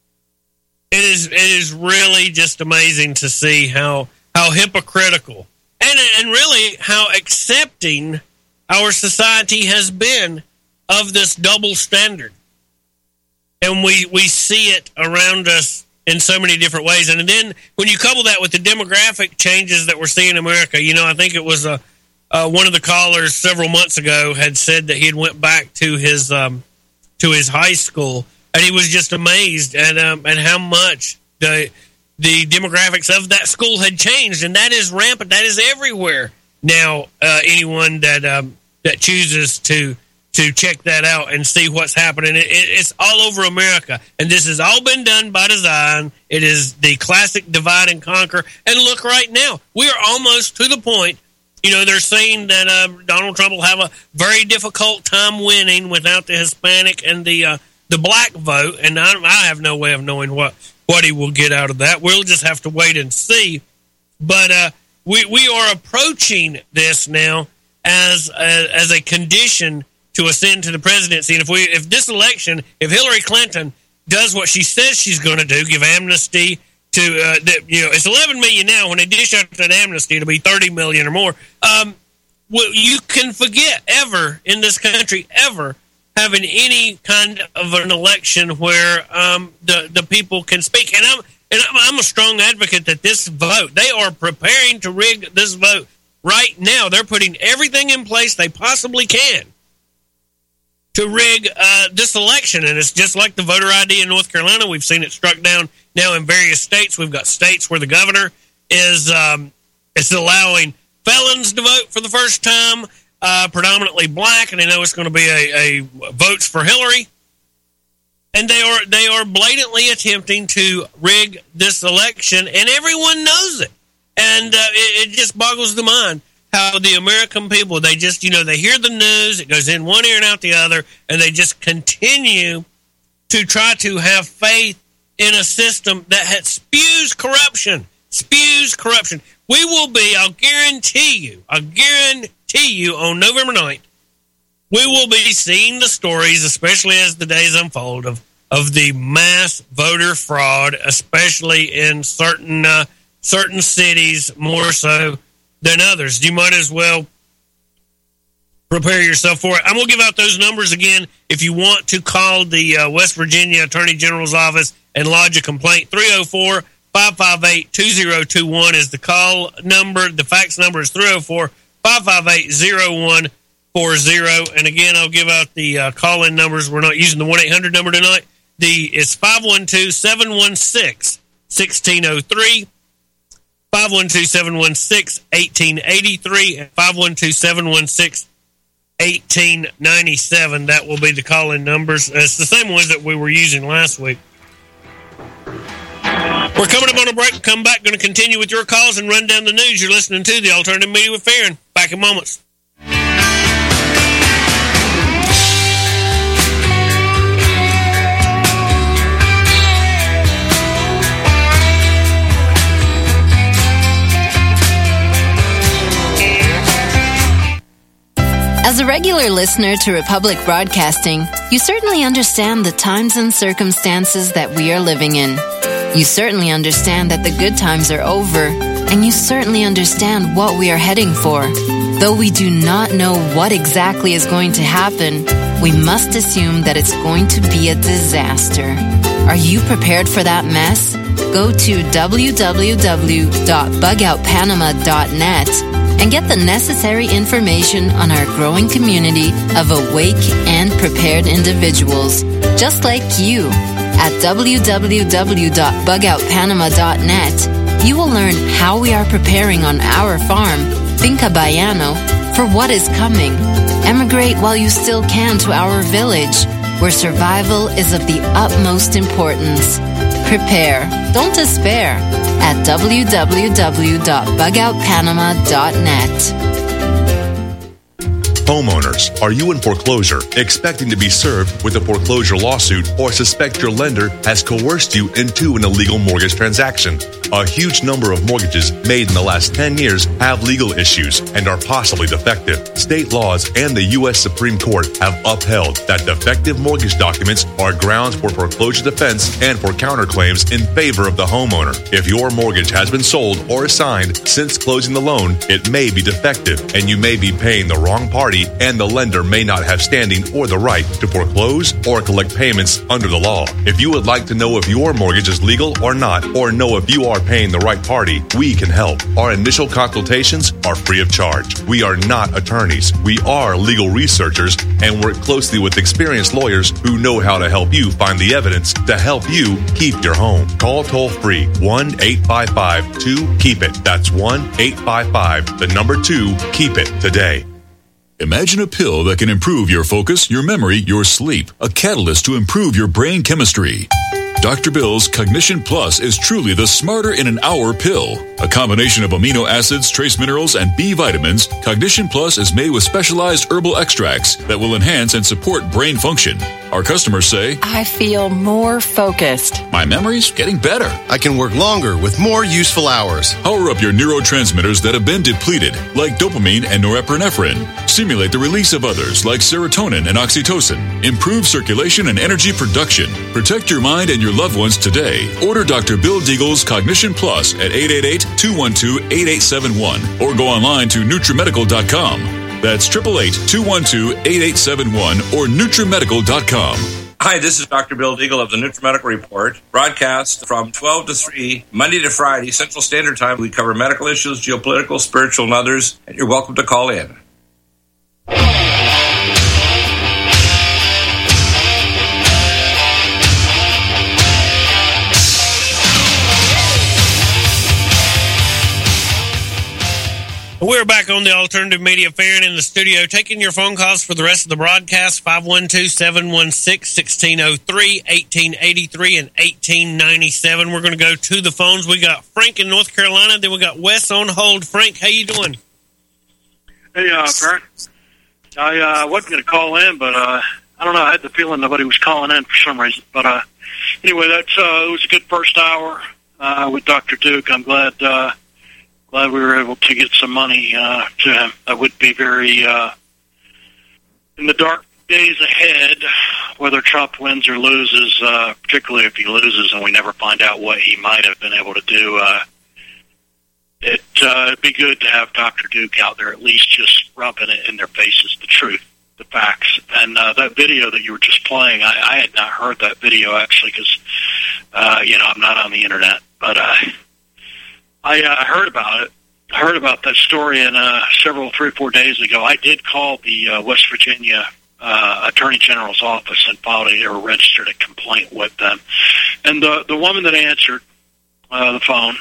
[SPEAKER 2] it is it is really just amazing to see how how hypocritical and and really how accepting our society has been of this double standard. And we, we see it around us in so many different ways. And then when you couple that with the demographic changes that we're seeing in America, you know, I think it was uh, uh, one of the callers several months ago had said that he had went back to his um, to his high school, and he was just amazed at um, at how much the the demographics of that school had changed, and that is rampant. That is everywhere now. Uh, anyone that um, that chooses to to check that out and see what's happening. It, it, it's all over America. And this has all been done by design. It is the classic divide and conquer. And look right now, we are almost to the point, you know, they're saying that uh, Donald Trump will have a very difficult time winning without the Hispanic and the uh, the black vote. And I, I have no way of knowing what, what he will get out of that. We'll just have to wait and see. But uh, we, we are approaching this now as a, as a condition to ascend to the presidency. And if we, if this election, if Hillary Clinton does what she says she's going to do, give amnesty to, uh, the, you know, it's eleven million now. When they dish out that amnesty, it'll be thirty million or more. Um, well, you can forget ever in this country, ever having any kind of an election where um, the the people can speak. And I'm and I'm, I'm a strong advocate that this vote, they are preparing to rig this vote right now. They're putting everything in place they possibly can to rig uh, this election. And it's just like the voter I D in North Carolina. We've seen it struck down now in various states. We've got states where the governor is um, is allowing felons to vote for the first time, uh, predominantly black, and they know it's going to be a, a votes for Hillary. And they are they are blatantly attempting to rig this election, and everyone knows it. And uh, it, it just boggles the mind how the American people, they just, you know, they hear the news, it goes in one ear and out the other, and they just continue to try to have faith in a system that has, spews corruption, spews corruption. We will be, I'll guarantee you, I'll guarantee you on November ninth, we will be seeing the stories, especially as the days unfold, of, of the mass voter fraud, especially in certain uh, certain cities more so than others. You might as well prepare yourself for it. I'm going to give out those numbers again if you want to call the uh, West Virginia Attorney General's office and lodge a complaint. three oh four, five five eight, two oh two one is the call number. The fax number is three oh four, five five eight, oh one four oh. And again, I'll give out the uh, call-in numbers. We're not using the one eight hundred number tonight. The It's five one two, seven one six, one six oh three, five one two, seven one six, one eight eight three, and five one two, seven one six, eighteen ninety-seven. That will be the call-in numbers. It's the same ones that we were using last week. We're coming up on a break. Come back. Going to continue with your calls and run down the news. You're listening to the Alternative Media with Farron. Back in moments.
[SPEAKER 16] As a regular listener to Republic Broadcasting, you certainly understand the times and circumstances that we are living in. You certainly understand that the good times are over, and you certainly understand what we are heading for. Though we do not know what exactly is going to happen, we must assume that it's going to be a disaster. Are you prepared for that mess? Go to w w w dot bug out panama dot net and get the necessary information on our growing community of awake and prepared individuals, just like you. At w w w dot bug out panama dot net, you will learn how we are preparing on our farm, Finca Bayano, for what is coming. Emigrate while you still can to our village, where survival is of the utmost importance. Prepare, don't despair, at w w w dot bug out panama dot net.
[SPEAKER 17] Homeowners, are you in foreclosure, expecting to be served with a foreclosure lawsuit, or suspect your lender has coerced you into an illegal mortgage transaction? A huge number of mortgages made in the last ten years have legal issues and are possibly defective. State laws and the U S Supreme Court have upheld that defective mortgage documents are grounds for foreclosure defense and for counterclaims in favor of the homeowner. If your mortgage has been sold or assigned since closing the loan, it may be defective and you may be paying the wrong party, and the lender may not have standing or the right to foreclose or collect payments under the law. If you would like to know if your mortgage is legal or not, or know if you are paying the right party, we can help. Our initial consultations are free of charge. We are not attorneys. We are legal researchers and work closely with experienced lawyers who know how to help you find the evidence to help you keep your home. Call toll free one eight five five two keep it. That's one eight five five, the number two, keep it today.
[SPEAKER 18] Imagine a pill that can improve your focus, your memory, your sleep. A catalyst to improve your brain chemistry. Doctor Bill's Cognition Plus is truly the smarter in an hour pill. A combination of amino acids, trace minerals, and B vitamins, Cognition Plus is made with specialized herbal extracts that will enhance and support brain function. Our customers say,
[SPEAKER 19] I feel more focused.
[SPEAKER 18] My memory's getting better.
[SPEAKER 20] I can work longer with more useful hours.
[SPEAKER 18] Power up your neurotransmitters that have been depleted, like dopamine and norepinephrine. Stimulate the release of others, like serotonin and oxytocin. Improve circulation and energy production. Protect your mind and your loved ones today. Order Doctor Bill Deagle's Cognition Plus at eight eight eight, two one two, eight eight seven one or go online to nutrimedical dot com. That's eight eight eight, two one two, eight eight seven one or nutrimedical dot com.
[SPEAKER 21] Hi, this is Doctor Bill Deagle of the NutriMedical Report, broadcast from twelve to three, Monday to Friday, Central Standard Time. We cover medical issues, geopolitical, spiritual, and others, and you're welcome to call in.
[SPEAKER 2] We're back on the Alternative Media Fair in the studio, taking your phone calls for the rest of the broadcast, five one two, seven one six, one six zero three, one eight eight three, and eighteen ninety-seven. We're going to go to the phones. We got Frank in North Carolina, then we got Wes on hold. Frank, how you doing?
[SPEAKER 3] Hey, uh, Frank. I uh, wasn't going to call in, but uh, I don't know. I had the feeling nobody was calling in for some reason. But uh, anyway, that's uh, it was a good first hour uh, with Doctor Duke. I'm glad... Uh, Glad we were able to get some money uh, to him. That would be very, uh, in the dark days ahead, whether Trump wins or loses, uh, particularly if he loses and we never find out what he might have been able to do, uh, it, uh, it'd be good to have Doctor Duke out there at least just rubbing it in their faces, the truth, the facts. And uh, that video that you were just playing, I, I had not heard that video, actually, because, uh, you know, I'm not on the Internet, but... Uh, I uh, heard about it. I heard about that story in uh, several, three or four days ago. I did call the uh, West Virginia uh, Attorney General's office and filed a, or registered a complaint with them. And the the woman that answered uh, the phone,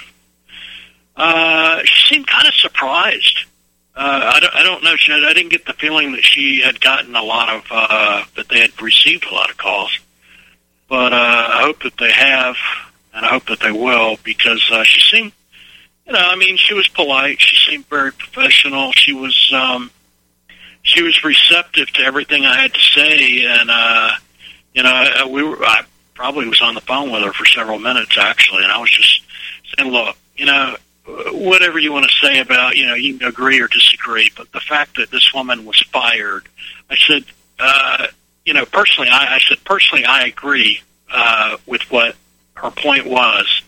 [SPEAKER 3] uh, she seemed kind of surprised. Uh, I, don't, I don't know. She, I didn't get the feeling that she had gotten a lot of, uh, that they had received a lot of calls. But uh, I hope that they have, and I hope that they will, because uh, she seemed, you know, I mean, she was polite. She seemed very professional. She was, um, she was receptive to everything I had to say, and uh, you know, I, we were. I probably was on the phone with her for several minutes actually, and I was just saying, look, you know, whatever you want to say about, you know, you can agree or disagree, but the fact that this woman was fired, I said, uh, you know, personally, I, I said personally, I agree uh, with what her point was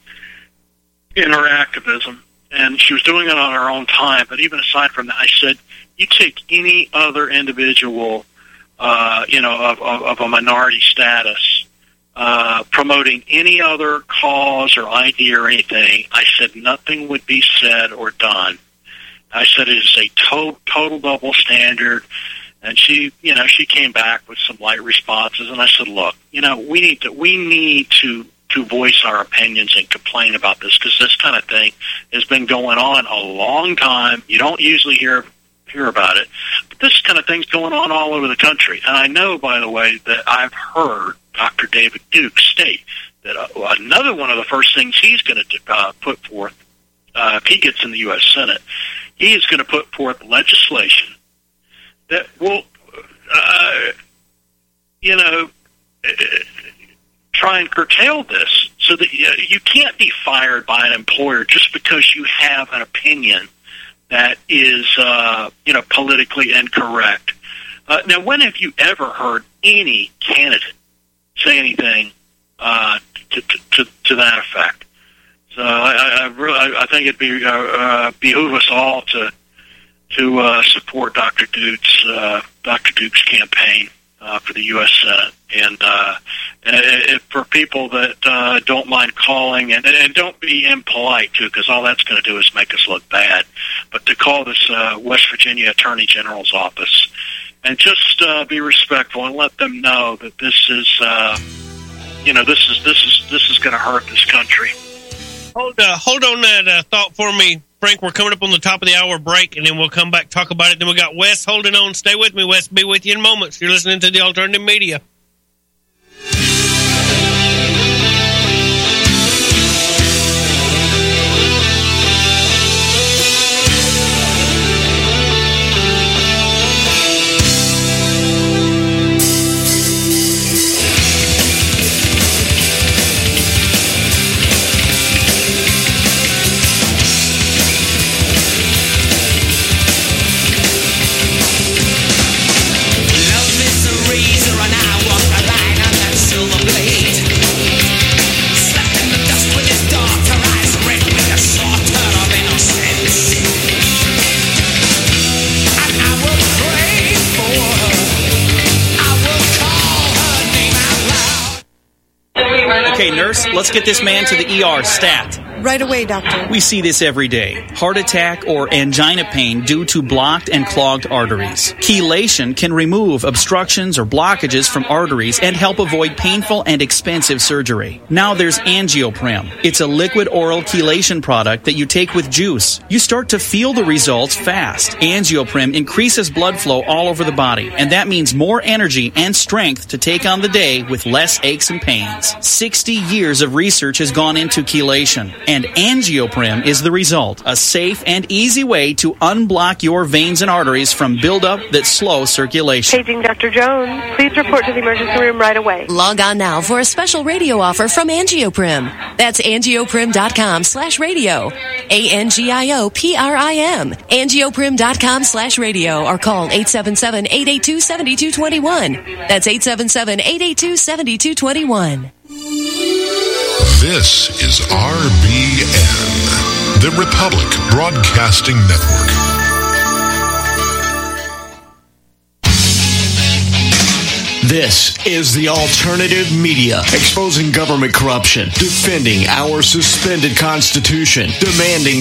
[SPEAKER 3] in her activism, and she was doing it on her own time. But even aside from that, I said, you take any other individual, uh, you know, of, of, of a minority status, uh, promoting any other cause or idea or anything, I said nothing would be said or done. I said it is a to- total double standard. And she, you know, she came back with some light responses, and I said, look, you know, we need to, we need to, to voice our opinions and complain about this, because this kind of thing has been going on a long time. You don't usually hear hear about it, but this kind of thing's going on all over the country. And I know, by the way, that I've heard Doctor David Duke state that uh, another one of the first things he's going to uh, put forth, uh, if he gets in the U S Senate, he is going to put forth legislation that will, uh, you know, uh, try and curtail this, so that uh, you can't be fired by an employer just because you have an opinion that is, uh, you know, politically incorrect. Uh, now, when have you ever heard any candidate say anything uh, to, to, to, to that effect? So I, I, really, I think it'd be uh, uh, behoove us all to to uh, support Doctor Duke's uh, Doctor Duke's campaign uh, for the U S Senate, and uh, and it, for people that uh, don't mind calling, and, and don't be impolite too, because all that's going to do is make us look bad. But to call this uh, West Virginia Attorney General's office and just uh, be respectful and let them know that this is, uh, you know, this is this is this is going to hurt this country.
[SPEAKER 2] Hold uh, hold on that uh, thought for me, Frank. We're coming up on the top of the hour break, and then we'll come back, talk about it. Then we got Wes holding on. Stay with me, Wes. Be with you in moments. You're listening to the Alternative Media.
[SPEAKER 22] Okay, nurse, let's get this man to the E R stat.
[SPEAKER 4] Right away, doctor.
[SPEAKER 22] We see this every day. Heart attack or angina pain due to blocked and clogged arteries. Chelation can remove obstructions or blockages from arteries and help avoid painful and expensive surgery. Now there's Angioprim. It's a liquid oral chelation product that you take with juice. You start to feel the results fast. Angioprim increases blood flow all over the body, and that means more energy and strength to take on the day with less aches and pains. sixty years of research has gone into chelation, and Angioprim is the result. A safe and easy way to unblock your veins and arteries from buildup that slow circulation.
[SPEAKER 23] Paging Doctor Jones. Please report to the emergency room right away.
[SPEAKER 24] Log on now for a special radio offer from Angioprim. That's angioprim.com slash radio. A N G I O P R I M. Angioprim.com slash radio or call eight seven seven, eight eight two, seven two two one. That's eight seven seven, eight eight two, seven two two one.
[SPEAKER 25] This is R B N, the Republic Broadcasting Network.
[SPEAKER 1] This is the alternative media, exposing government corruption, defending our suspended Constitution, demanding